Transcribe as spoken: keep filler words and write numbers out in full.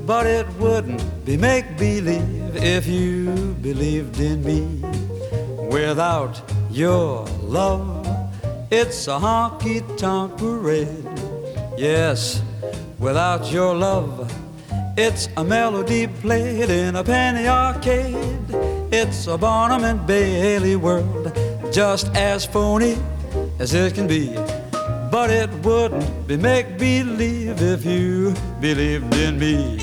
but it wouldn't be make-believe if you believed in me. Without your love, it's a honky-tonk parade. Yes, without your love, it's a melody played in a penny arcade. It's a Barnum and Bailey world, just as phony as it can be. But it wouldn't be make-believe if you believed in me.